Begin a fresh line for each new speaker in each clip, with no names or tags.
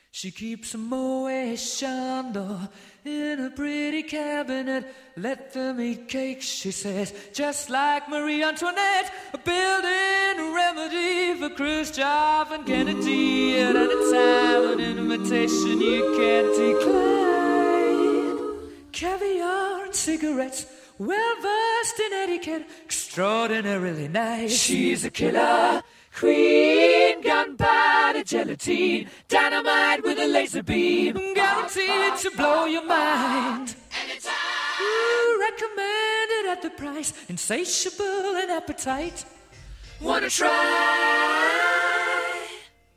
She keeps a Moet Chandon in a pretty cabinet. Let them eat cake, she says, just like Marie Antoinette. Building a remedy for Khrushchev and Kennedy at any time. An invitation you can't decline. Caviar and cigarettes, well-versed in etiquette, extraordinarily nice. She's a killer queen, gunpowder gelatine, dynamite with a laser beam, guaranteed to blow your mind. Anytime. Recommended at the price, insatiable in appetite. Wanna try?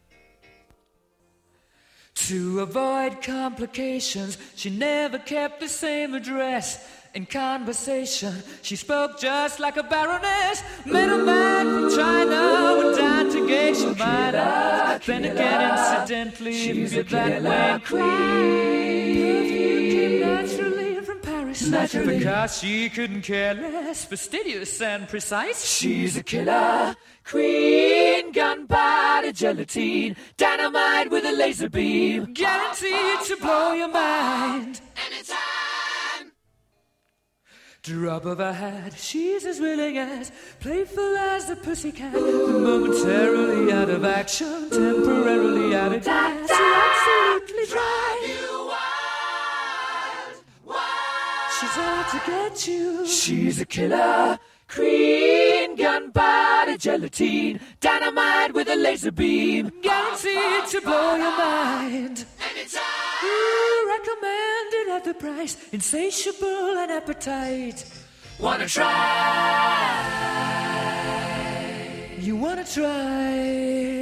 To avoid complications, she never kept the same address. In conversation, she spoke just like a baroness. Middleman from China went down to Geisha Minor. Then again, incidentally, she's a that way queen. Perfume came naturally from Paris. Naturally. Because she couldn't care less, fastidious and precise. She's a killer queen, gunpowder gelatine, dynamite with a laser beam, guaranteed to blow your mind. Anytime. Drop of a hat, she's as willing as, playful as the pussycat. Momentarily out of action, temporarily out of gas. Absolutely dry. You wild. She's out to get you. She's a killer queen, gunpowder gelatine, dynamite with a laser beam, guaranteed to blow your mind. Anytime. Recommended at the price, insatiable and appetite. Wanna try? You wanna try?